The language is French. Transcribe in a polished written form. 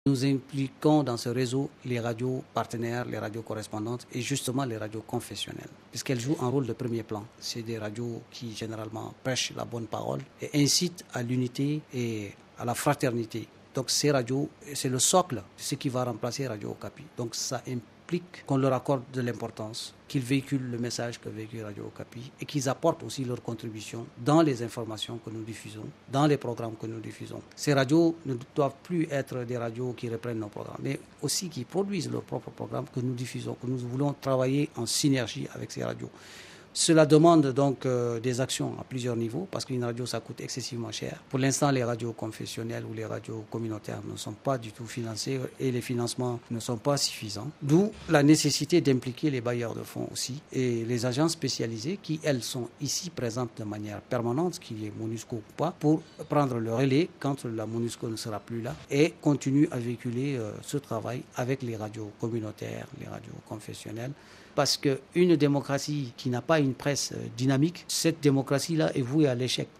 Nous impliquons dans ce réseau les radios partenaires, les radios correspondantes et justement les radios confessionnelles, puisqu'elles jouent un rôle de premier plan. C'est des radios qui généralement prêchent la bonne parole et incitent à l'unité et à la fraternité. Donc ces radios, c'est le socle de ce qui va remplacer Radio Okapi. Donc ça implique qu'on leur accorde de l'importance, qu'ils véhiculent le message que véhicule Radio Okapi et qu'ils apportent aussi leur contribution dans les informations que nous diffusons, dans les programmes que nous diffusons. Ces radios ne doivent plus être des radios qui reprennent nos programmes, mais aussi qui produisent leurs propres programmes que nous diffusons, que nous voulons travailler en synergie avec ces radios. Cela demande donc des actions à plusieurs niveaux parce qu'une radio, ça coûte excessivement cher. Pour l'instant, les radios confessionnelles ou les radios communautaires ne sont pas du tout financées et les financements ne sont pas suffisants. D'où la nécessité d'impliquer les bailleurs de fonds aussi et les agences spécialisées qui, elles, sont ici présentes de manière permanente, qu'il y ait MONUSCO ou pas, pour prendre le relais quand la MONUSCO ne sera plus là et continuer à véhiculer ce travail avec les radios communautaires, les radios confessionnelles. Parce qu'une démocratie qui n'a pas une presse dynamique, cette démocratie-là est vouée à l'échec.